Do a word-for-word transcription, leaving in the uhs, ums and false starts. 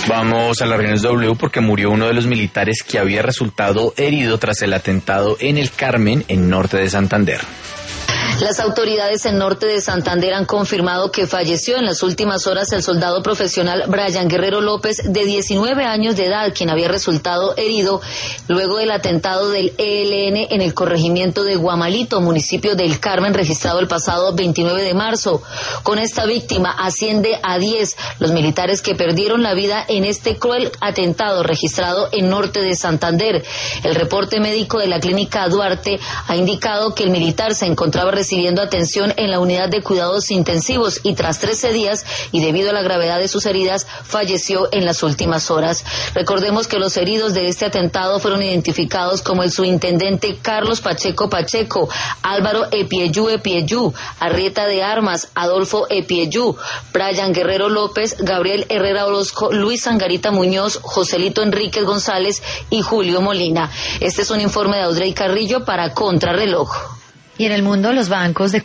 Vamos a las regiones W porque murió uno de los militares que había resultado herido tras el atentado en el Carmen, en norte de Santander. Las autoridades en norte de Santander han confirmado que falleció en las últimas horas el soldado profesional Brian Guerrero López, de diecinueve años de edad, quien había resultado herido luego del atentado del E L N en el corregimiento de Guamalito, municipio del Carmen, registrado el pasado veintinueve de marzo. Con esta víctima asciende a diez los militares que perdieron la vida en este cruel atentado registrado en norte de Santander. El reporte médico de la clínica Duarte ha indicado que el militar se encontraba recibiendo atención en la unidad de cuidados intensivos y tras trece días y debido a la gravedad de sus heridas falleció en las últimas horas. Recordemos que los heridos de este atentado fueron identificados como el subintendente Carlos Pacheco Pacheco, Álvaro Epieyú Epieyú, Arrieta de Armas, Adolfo Epieyú, Brian Guerrero López, Gabriel Herrera Orozco, Luis Angarita Muñoz, Joselito Enríquez González y Julio Molina. Este es un informe de Audrey Carrillo para Contrarreloj. Y en el mundo, los bancos de